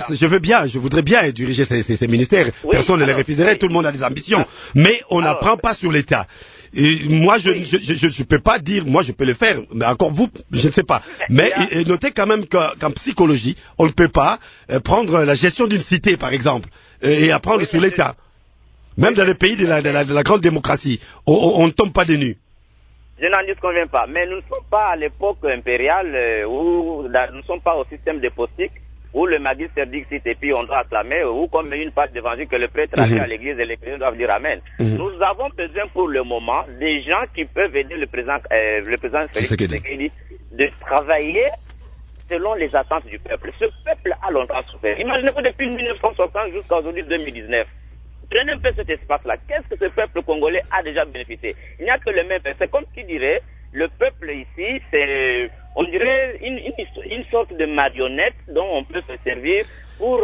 je voudrais bien diriger ces ministères. Oui, personne ne les refuserait, tout le monde a des ambitions. Mais on n'apprend pas sur l'État. Et moi, je peux pas dire, moi je peux le faire, mais encore vous, je ne sais pas. Mais notez quand même qu'en psychologie, on ne peut pas prendre la gestion d'une cité, par exemple, et apprendre sur l'État. Même dans les pays de la grande démocratie, on ne tombe pas des nues. Je n'en disconviens pas, mais nous ne sommes pas à l'époque impériale où nous ne sommes pas au système dépotique où le magister dit et puis on doit acclamer, ou comme une page d'évangile que le prêtre a dit à l'église et les chrétiens doivent dire amen. Nous avons besoin pour le moment des gens qui peuvent aider le président Félix Tshisekedi de travailler selon les attentes du peuple. Ce peuple a longtemps souffert. Imaginez-vous depuis 1960 jusqu'à aujourd'hui 2019. Prenez un peu cet espace-là. Qu'est-ce que ce peuple congolais a déjà bénéficié? Il n'y a que le même peuple. C'est comme qui dirait, le peuple ici, c'est, on dirait, une sorte de marionnette dont on peut se servir pour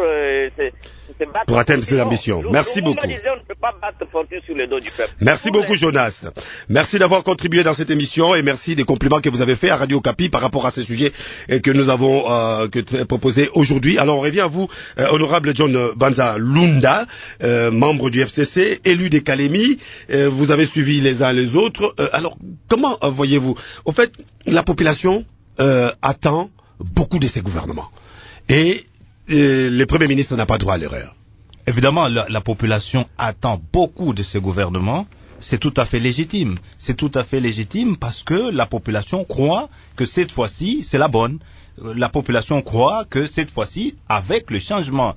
se battre. Pour atteindre ses ambitions. Merci beaucoup. On ne peut pas battre fortune sur le dos du peuple. Merci beaucoup, Jonas. Merci d'avoir contribué dans cette émission et merci des compliments que vous avez fait à Radio Okapi par rapport à ces sujets que nous avons proposés aujourd'hui. Alors, on revient à vous, honorable John Banza Lunda, membre du FCC, élu des Kalemi. Vous avez suivi les uns les autres. Alors, comment voyez-vous? Au fait, la population attend beaucoup de ces gouvernements. Et le Premier ministre n'a pas droit à l'erreur. Évidemment, la population attend beaucoup de ces gouvernements. C'est tout à fait légitime. C'est tout à fait légitime parce que la population croit que cette fois-ci, c'est la bonne. La population croit que cette fois-ci, avec le changement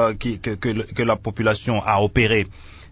que la population a opéré,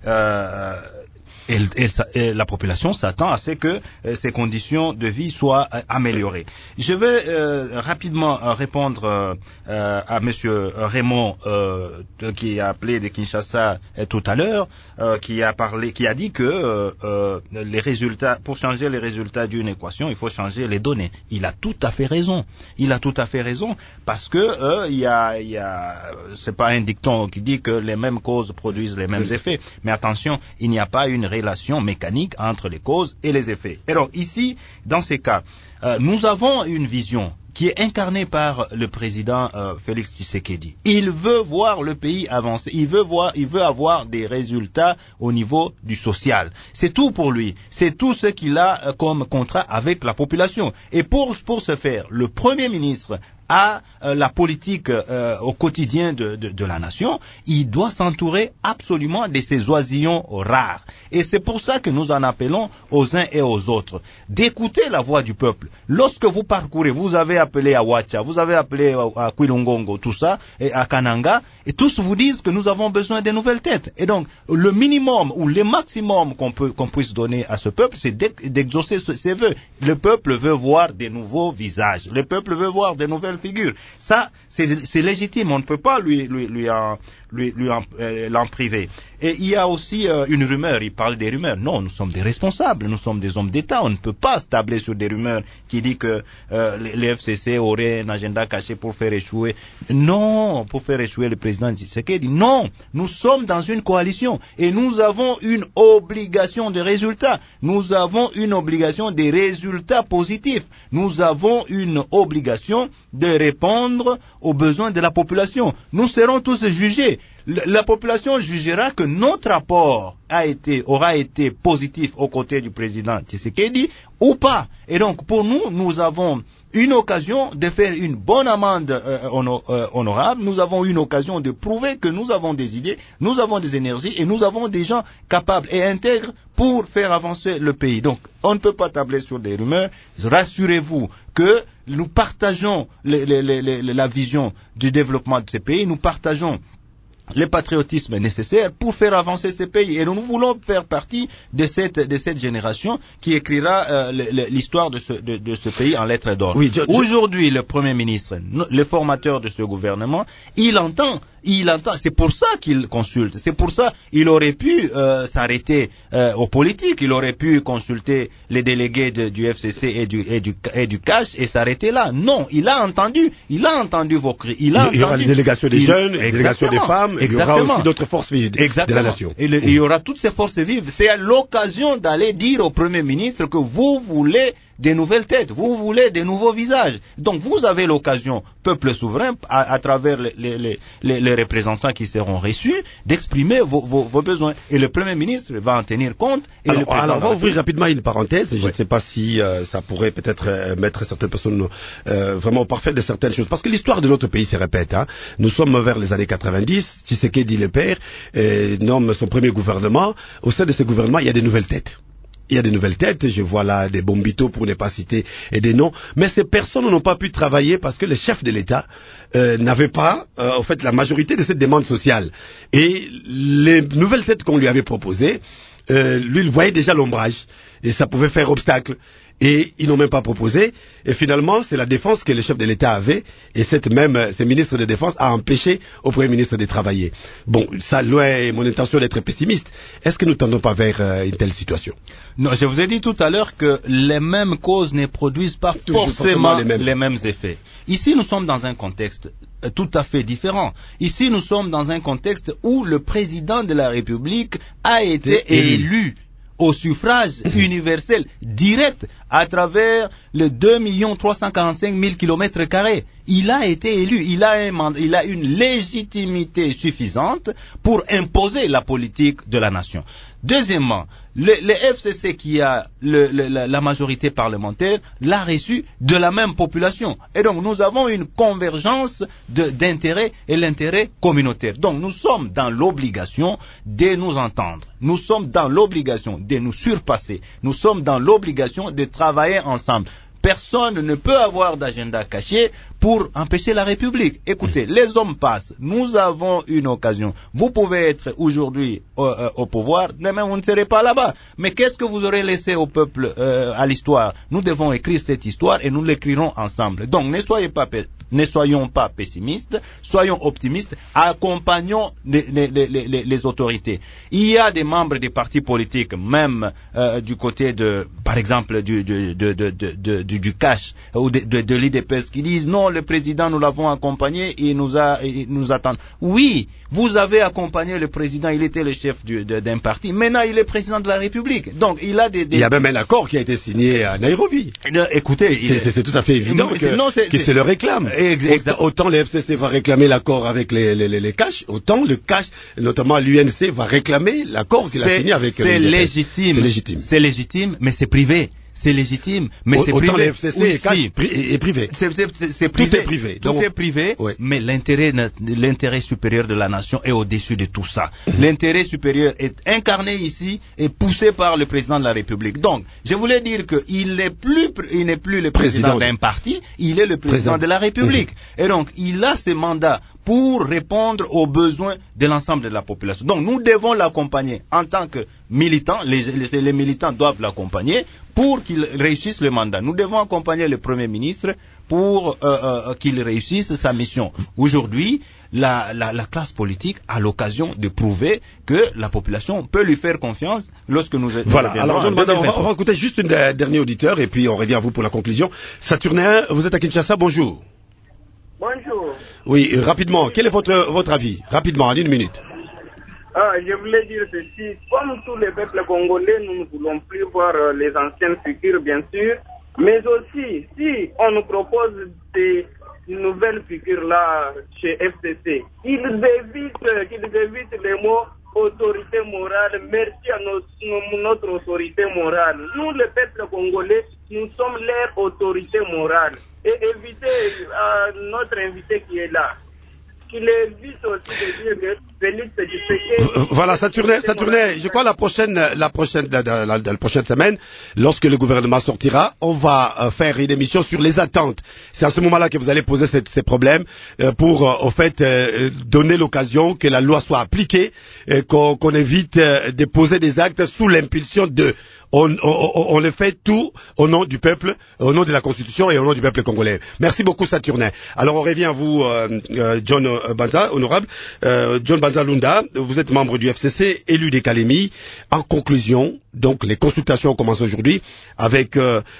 et la population s'attend à ce que ces conditions de vie soient améliorées. Je vais rapidement répondre à monsieur Raymond qui a appelé de Kinshasa tout à l'heure, qui a dit que les résultats, pour changer les résultats d'une équation, il faut changer les données. Il a tout à fait raison. Il a tout à fait raison parce que c'est pas un dicton qui dit que les mêmes causes produisent les mêmes effets. Mais attention, il n'y a pas une relation mécanique entre les causes et les effets. Alors ici, dans ces cas, nous avons une vision qui est incarnée par le président Félix Tshisekedi. Il veut voir le pays avancer. Il veut avoir des résultats au niveau du social. C'est tout pour lui. C'est tout ce qu'il a comme contrat avec la population. Et pour ce faire, le Premier ministre à la politique au quotidien de la nation, il doit s'entourer absolument de ces oisillons rares. Et c'est pour ça que nous en appelons aux uns et aux autres d'écouter la voix du peuple. Lorsque vous parcourez, vous avez appelé à Wacha, vous avez appelé à Kwilongongo, tout ça, et à Kananga, et tous vous disent que nous avons besoin de nouvelles têtes. Et donc, le minimum ou le maximum qu'on puisse donner à ce peuple, c'est d'exaucer ses vœux. Le peuple veut voir des nouveaux visages. Le peuple veut voir des nouvelles figures. Ça, c'est légitime. On ne peut pas l'en priver. Et il y a aussi une rumeur. Il parle des rumeurs. Non, nous sommes des responsables. Nous sommes des hommes d'État. On ne peut pas se tabler sur des rumeurs qui disent que les FCC auraient un agenda caché pour faire échouer. Non, pour faire échouer le président Tshisekedi. Non, nous sommes dans une coalition et nous avons une obligation de résultats. Nous avons une obligation des résultats positifs. Nous avons une obligation de répondre aux besoins de la population. Nous serons tous jugés. La population jugera que notre apport aura été positif aux côtés du président Tshisekedi ou pas. Et donc, pour nous, nous avons une occasion de faire une bonne amende honorable. Nous avons une occasion de prouver que nous avons des idées, nous avons des énergies et nous avons des gens capables et intègres pour faire avancer le pays. Donc, on ne peut pas tabler sur des rumeurs. Rassurez-vous que nous partageons la vision du développement de ces pays. Nous partageons le patriotisme nécessaire pour faire avancer ce pays. Et nous voulons faire partie de cette génération qui écrira l'histoire de ce pays en lettres d'or. Oui, aujourd'hui, le Premier ministre, le formateur de ce gouvernement, il entend, c'est pour ça qu'il consulte, c'est pour ça il aurait pu s'arrêter aux politiques, il aurait pu consulter les délégués du FCC et du CACH et s'arrêter là. Non, il a entendu vos cris. Il y aura les délégations des jeunes, les délégations des femmes, il y aura aussi d'autres forces vives de la nation. Il y aura toutes ces forces vives. C'est à l'occasion d'aller dire au Premier ministre que vous voulez des nouvelles têtes, vous voulez des nouveaux visages. Donc vous avez l'occasion, peuple souverain, à travers les représentants qui seront reçus, d'exprimer vos besoins. Et le Premier ministre va en tenir compte. Et alors on va ouvrir rapidement une parenthèse. Je ne sais pas si ça pourrait peut-être mettre certaines personnes vraiment au parfait de certaines choses. Parce que l'histoire de notre pays se répète. Nous sommes vers les années 90. Tshisekedi le père nomme son premier gouvernement. Au sein de ce gouvernement, il y a des nouvelles têtes. Il y a des nouvelles têtes, je vois là des Bombito pour ne pas citer et des noms, mais ces personnes n'ont pas pu travailler parce que le chef de l'État n'avait pas, en fait, la majorité de cette demande sociale. Et les nouvelles têtes qu'on lui avait proposées, lui, il voyait déjà l'ombrage et ça pouvait faire obstacle. Et ils n'ont même pas proposé. Et finalement, c'est la défense que le chef de l'État avait. Et ce ministre de défense a empêché au Premier ministre de travailler. Bon, ça, loin est mon intention d'être pessimiste. Est-ce que nous tendons pas vers une telle situation? Non, je vous ai dit tout à l'heure que les mêmes causes ne produisent pas forcément les mêmes effets. Ici, nous sommes dans un contexte tout à fait différent. Ici, nous sommes dans un contexte où le président de la République a été élu au suffrage universel direct à travers les 2 345 000 km². Il a été élu, il a une légitimité suffisante pour imposer la politique de la nation. Deuxièmement, le FCC qui a la majorité parlementaire l'a reçu de la même population. Et donc nous avons une convergence d'intérêts et l'intérêt communautaire. Donc nous sommes dans l'obligation de nous entendre. Nous sommes dans l'obligation de nous surpasser. Nous sommes dans l'obligation de travailler ensemble. Personne ne peut avoir d'agenda caché pour empêcher la République. Écoutez, les hommes passent. Nous avons une occasion. Vous pouvez être aujourd'hui au pouvoir, demain vous ne serez pas là-bas. Mais qu'est-ce que vous aurez laissé au peuple, à l'histoire? Nous devons écrire cette histoire et nous l'écrirons ensemble. Donc ne soyons pas pessimistes, soyons optimistes, accompagnons les autorités. Il y a des membres des partis politiques, même du côté par exemple du CACH ou de l'IDPS qui disent non, le président nous l'avons accompagné et il nous attend. Oui, vous avez accompagné le président, il était le chef d'un parti, maintenant il est président de la République. Donc il y a même un accord qui a été signé à Nairobi. Écoutez, c'est tout à fait évident qu'il se le réclame. Autant le FCC va réclamer l'accord avec les CACH, autant le CACH, notamment l'UNC, va réclamer l'accord qu'il a signé avec les légitime. C'est légitime, mais c'est privé. c'est légitime, mais c'est autant privé. Les FCC est privé. C'est privé. Tout est privé. Tout est privé, oui. Mais l'intérêt supérieur de la nation est au-dessus de tout ça. L'intérêt supérieur est incarné ici et poussé par le président de la République. Donc, je voulais dire qu'il n'est plus le président d'un parti, il est le président de la République. Et donc, il a ce mandat pour répondre aux besoins de l'ensemble de la population. Donc, nous devons l'accompagner en tant que militants. Les militants doivent l'accompagner pour qu'il réussisse le mandat. Nous devons accompagner le Premier ministre pour qu'il réussisse sa mission. Aujourd'hui, la classe politique a l'occasion de prouver que la population peut lui faire confiance lorsque nous... Voilà, alors John Banda, on va écouter juste un dernier auditeur et puis on revient à vous pour la conclusion. Saturnin, vous êtes à Kinshasa, bonjour. Bonjour. Oui, rapidement, quel est votre avis? Rapidement, en 1 minute. Je voulais dire ceci, comme tous les peuples congolais, nous ne voulons plus voir les anciennes figures, bien sûr, mais aussi, si on nous propose des nouvelles figures-là chez FCC, qu'ils évitent les mots autorité morale, merci à notre autorité morale. Nous, le peuple congolais, nous sommes leur autorité morale. Et éviter notre invité qui est là, qu'il évite aussi de dire que Félix Tshisekedi... Voilà, Saturnin, je crois la prochaine semaine, lorsque le gouvernement sortira, on va faire une émission sur les attentes. C'est à ce moment-là que vous allez poser ces problèmes pour, au fait, donner l'occasion que la loi soit appliquée, qu'on évite de poser des actes sous l'impulsion de... On le fait tout au nom du peuple, au nom de la Constitution et au nom du peuple congolais. Merci beaucoup, Saturnin. Alors, on revient à vous, John Banza, honorable. John Banza Lunda, vous êtes membre du FCC, élu des Kalemi. En conclusion, donc, les consultations commencent aujourd'hui avec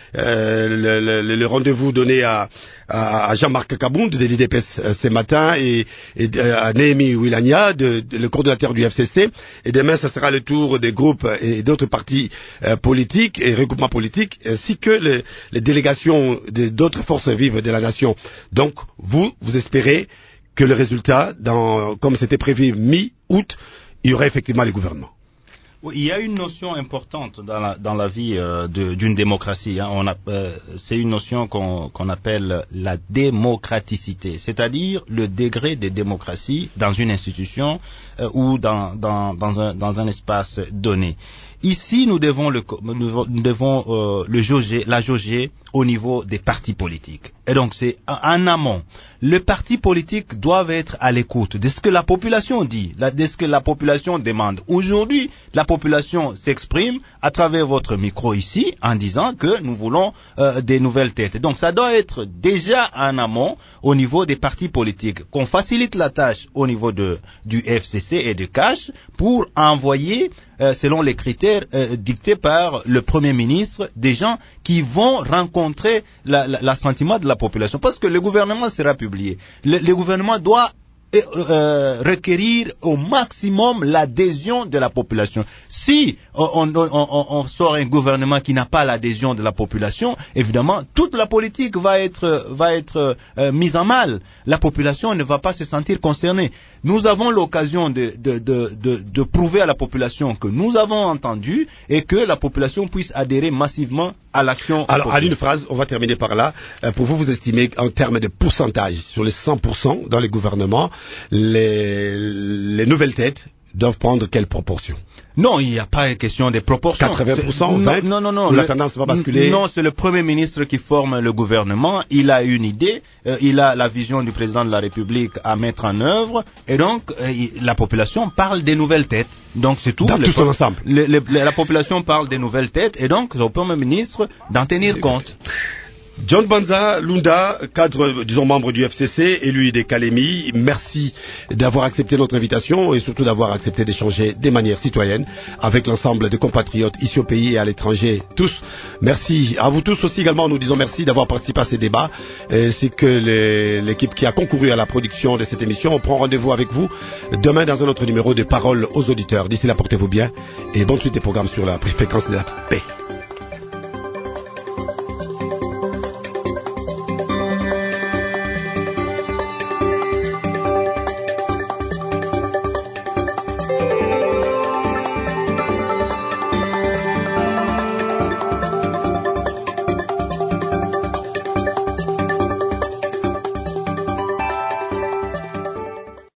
le rendez-vous donné à Jean-Marc Kabound de l'IDPS ce matin et à Néhémie Wilania, le coordonnateur du FCC. Et demain, ce sera le tour des groupes et d'autres partis politiques et regroupements politiques, ainsi que les délégations d'autres forces vives de la nation. Donc, vous espérez que le résultat, comme c'était prévu mi-août, il y aura effectivement les gouvernements. Oui, il y a une notion importante dans la vie d'une démocratie. C'est une notion qu'on appelle la démocraticité, c'est-à-dire le degré de démocratie dans une institution ou dans un espace donné. Ici, nous devons la jauger au niveau des partis politiques. Et donc, c'est en amont. Les partis politiques doivent être à l'écoute de ce que la population dit, de ce que la population demande. Aujourd'hui, la population s'exprime à travers votre micro ici en disant que nous voulons des nouvelles têtes. Donc, ça doit être déjà en amont au niveau des partis politiques, qu'on facilite la tâche au niveau du FCC et de CASH pour envoyer, selon les critères dictés par le Premier ministre, des gens qui vont rencontrer l'assentiment de la population. Parce que le gouvernement sera publié. Le gouvernement doit requérir au maximum l'adhésion de la population. Si on sort un gouvernement qui n'a pas l'adhésion de la population, évidemment, toute la politique va être mise en mal. La population ne va pas se sentir concernée. Nous avons l'occasion de prouver à la population que nous avons entendu et que la population puisse adhérer massivement à l'action. Alors, en une phrase, on va terminer par là. Pour vous estimez en termes de pourcentage sur les 100% dans les gouvernements, les nouvelles têtes doivent prendre quelle proportion? Non, il n'y a pas une question de proportion. 80%, 20%? Non. La tendance va basculer? Non, c'est le Premier ministre qui forme le gouvernement. Il a une idée, il a la vision du président de la République à mettre en œuvre, et donc la population parle des nouvelles têtes. Donc c'est tout. Dans tout son ensemble. La population parle des nouvelles têtes, et donc c'est au Premier ministre d'en tenir compte. John Banza Lunda, cadre, disons, membre du FCC, élu des Kalemi, merci d'avoir accepté notre invitation et surtout d'avoir accepté d'échanger de manière citoyenne avec l'ensemble des compatriotes ici au pays et à l'étranger, tous. Merci à vous tous aussi également, nous disons merci d'avoir participé à ces débats, ainsi que l'équipe qui a concouru à la production de cette émission. On prend rendez-vous avec vous demain dans un autre numéro de Paroles aux auditeurs. D'ici là, portez-vous bien et bonne suite des programmes sur la fréquence de la paix.